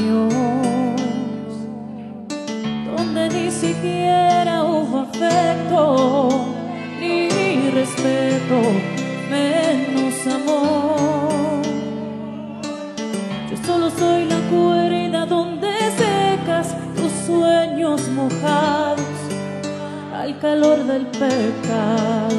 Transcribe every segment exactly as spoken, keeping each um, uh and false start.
años, donde ni siquiera hubo afecto ni respeto, menos amor. Yo solo soy la cuerda donde secas tus sueños mojados al calor del pecado.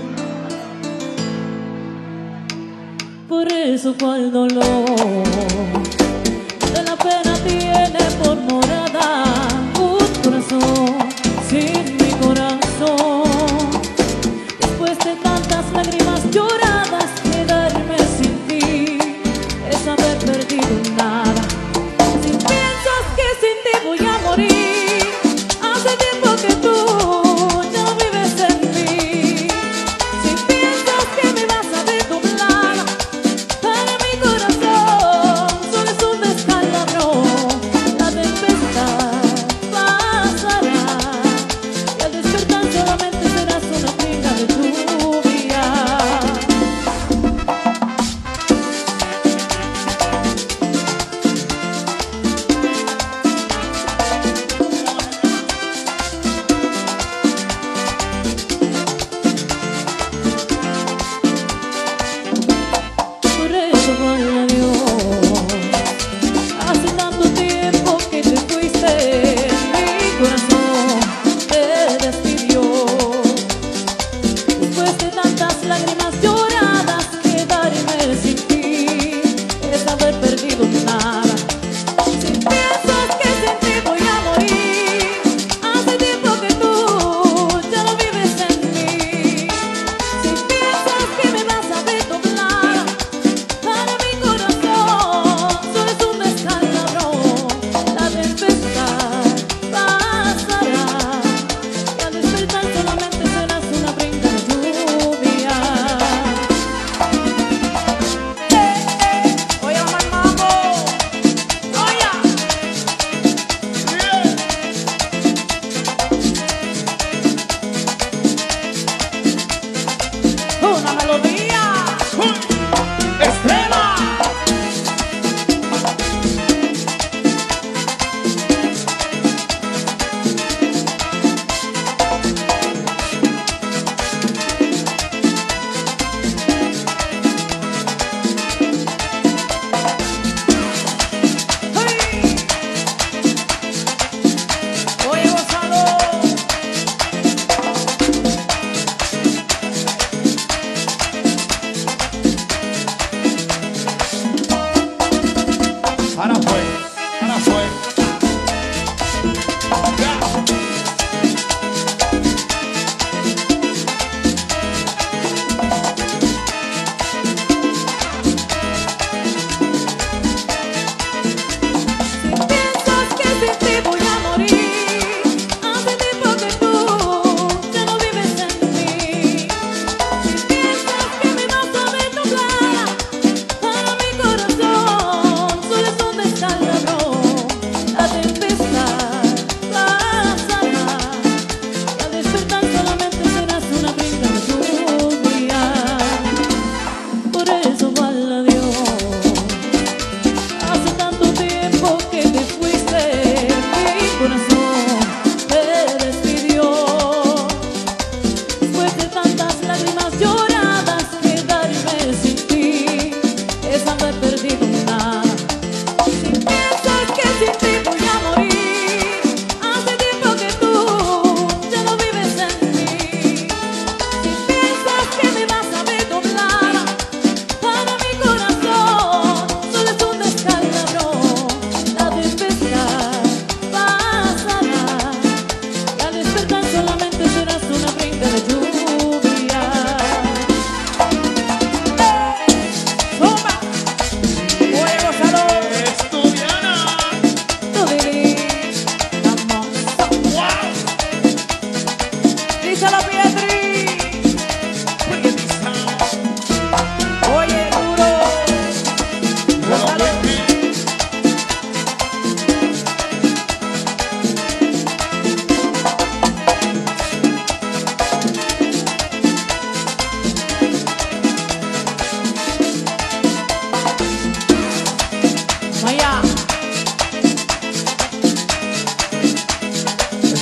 Por eso fue el dolor de la pena tiene por morada un corazón sin mi corazón. Después de tantas lágrimas lloradas, quedarme sin ti es haber perdido nada. Si piensas que sin ti voy a morir, hace tiempo que tú no vives en mí. Si piensas que me vas a ver doblada, para mi corazón solo es un descalabro.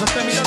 Eso está mirando.